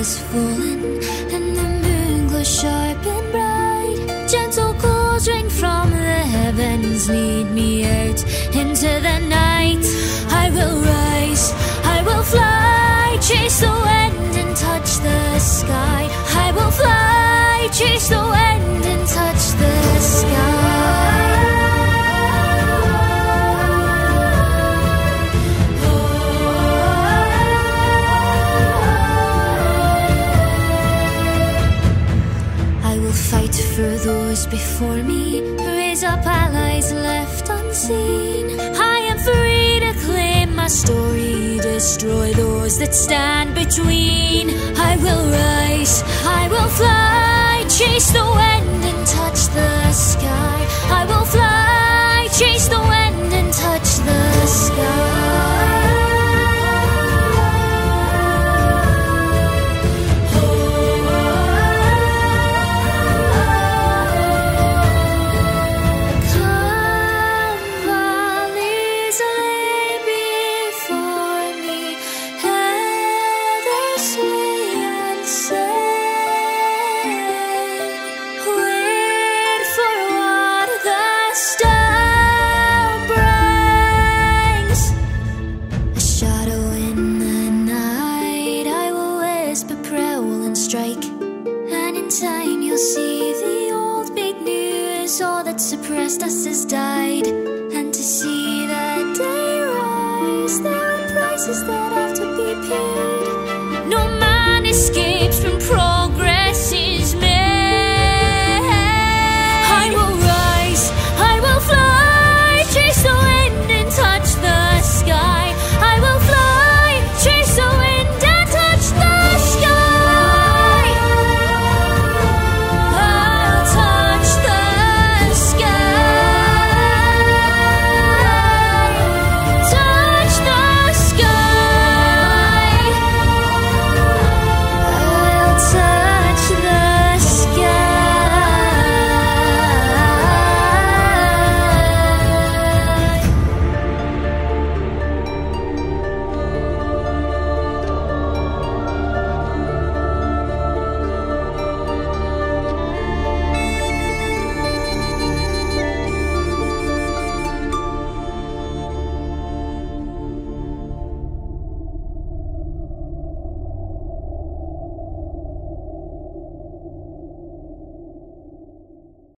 has fallen, and the moon glows sharp and bright. Gentle calls ring from the heavens, lead me out into the night. I will rise, I will fly, chase the wind and touch the sky. I will fly, chase the wind and touch the sky. Fight for those before me, raise up allies left unseen. I am free to claim my story, destroy those that stand between. I will rise, I will fly, chase the wind and touch the sky. I will fly, chase the wind and touch the sky. Suppressed us has died, and to see the day rise, there are prices that have to be paid. No man escapes.